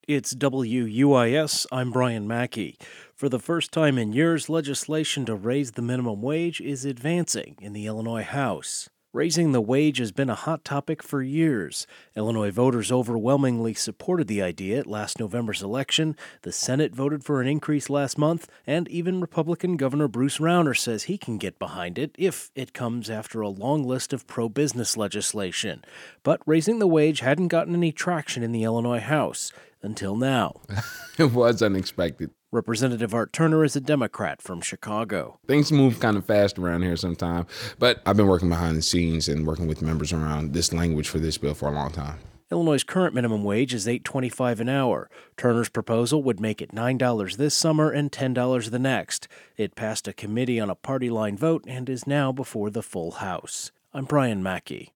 It's WUIS. I'm Brian Mackey. For the first time in years, legislation to raise the minimum wage is advancing in the Illinois House. Raising the wage has been a hot topic for years. Illinois voters overwhelmingly supported the idea at last November's election. The Senate voted for an increase last month, and even Republican Governor Bruce Rauner says he can get behind it if it comes after a long list of pro-business legislation. But raising the wage hadn't gotten any traction in the Illinois House. Until now. It was unexpected. Representative Art Turner is a Democrat from Chicago. Things move kind of fast around here sometimes, but I've been working behind the scenes and working with members around this language for this bill for a long time. Illinois' current minimum wage is $8.25 an hour. Turner's proposal would make it $9 this summer and $10 the next. It passed a committee on a party line vote and is now before the full House. I'm Brian Mackey.